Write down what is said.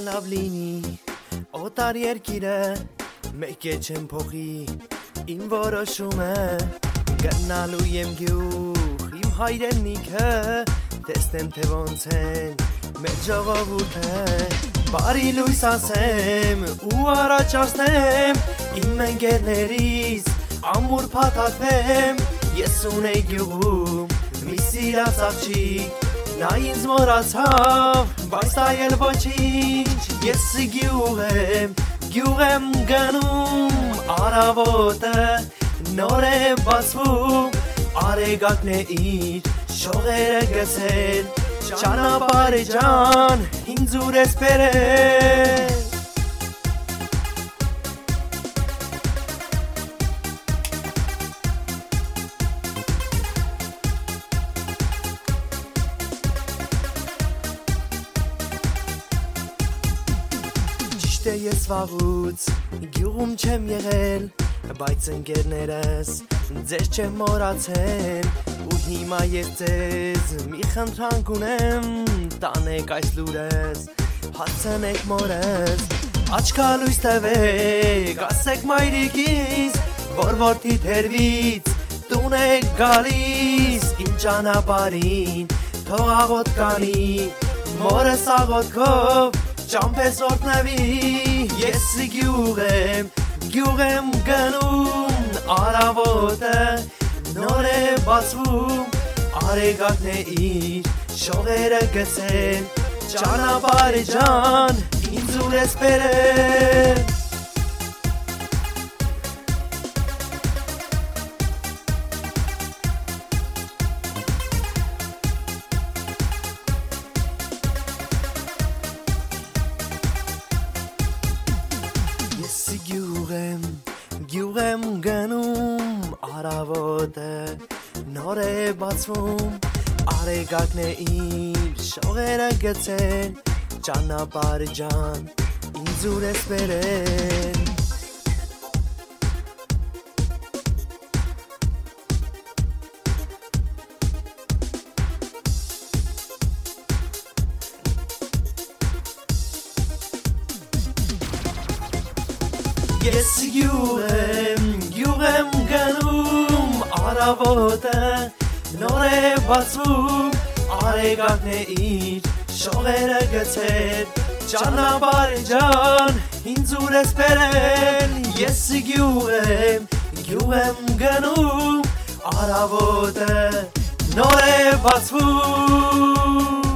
լավ լինի օտար երկիրը մեկ է չեմ փոխի իմ որոշումը գնալու եմ գյուղ իմ հայրենիքը տեսնեմ թե ոնց են մեր ժողովուրդը բարի լույս ասեմ ու առաջացնեմ իմ ընկերներից ամուր փաթաթեմ ես ունեի գյուղում մի սիրած աղջիկ նա ինձ մոռացավ բայց դա էլ ոչինչ ես գյուղ եմ գնում առավոտը նոր է բացվում արեգակն է իր շողերը գցել ճանապարհ ջան ինձ ուր ես բերել Ես վաղուց գյուղում չեմ եղել բայց ընկերներս ձեզ չեմ մոռացել ու հիմա ես ձեզ մի խնդրանք ունեմ տանեք այս լուրս հարցնեք մորս աչքալույս տվեք ասեք մայրիկիս որ որդի թերվից տուն եք գալիս իմ ճանապարհին թող աղոտ կանի մորս աղոտքով Ճամպես օրտնավի, ես գյուղ եմ գնում առավոտը նոր է բացվում արեգակն է իր շողերը գցել ճանապարհ ջան ինձ ուր ես բերել Գյուղ եմ գնում առավոտը նոր է բացվում արեգակն է իր շողերը գցել ճանապարհ ջան ինձ ուր ես բերել Ես գյուղ եմ գնում առավոտը նոր է բացվում արեգակն է իր շողերը գցել ճանապարհ ջան ինձ ուր ես բերել ես գյուղ եմ գնում առավոտը նոր է բացվում